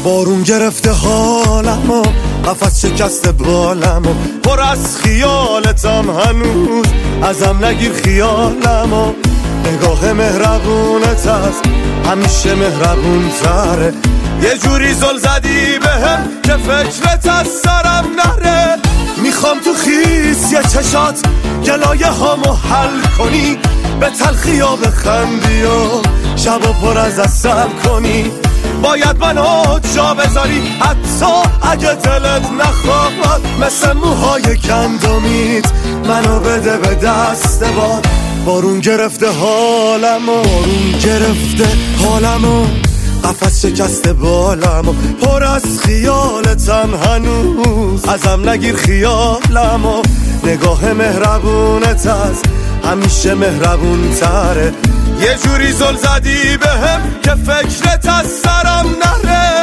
بارون گرفته حالمو، قفس شکسته بالمو، پر از خیالتم هنوز، ازم نگیر خیالمو. نگاه مهربونت هست همیشه مهربون تره، یه جوری زل زدی بهم که فکرت از سرم نره. میخوام تو خیس یه چشات گلایه هامو حل کنی، به تلخی ها بخندی و شبا پر از عسل کنی. باید منو جا بذاری حتی اگه دلت نخواد، مثل موهای گندمیت منو بده به دست باد. بارون گرفته حالمو، بارون گرفته حالمو، قفس شکسته بالمو، پر از خیالتم هنوز، ازم نگیر خیالمو. نگاه مهربونت هست همیشه مهربون تره، یه جوری زل زدی بهم که فکرت از سرم نره.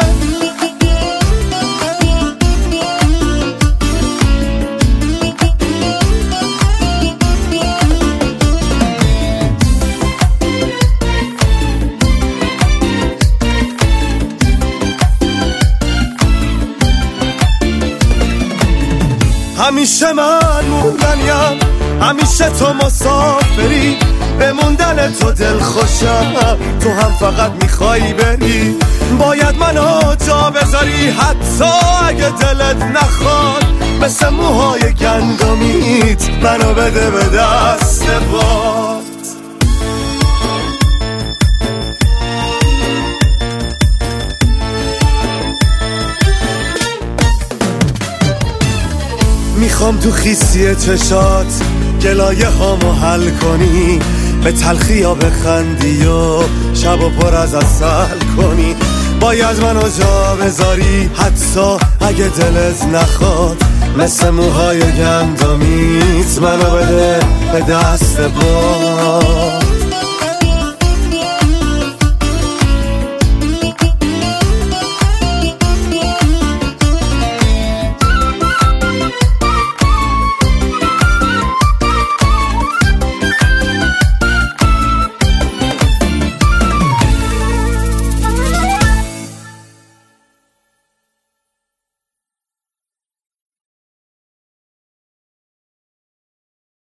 همیشه من موندنیم، همیشه تو مسافری، به موندن تو دل خوشم، تو هم فقط میخوایی بری. باید منو جا بذاری حتی اگه دلت نخواد، مثل موهای گندمیت منو بده به دست باد. میخوام تو خیسی چشات گلایه هامو حل کنی، به تلخی ها بخندی و شبا پر از عسل کنی. باید منو جا بذاری حتی اگه دلت نخواد، مثل موهای گندمیت منو بده به دست باد.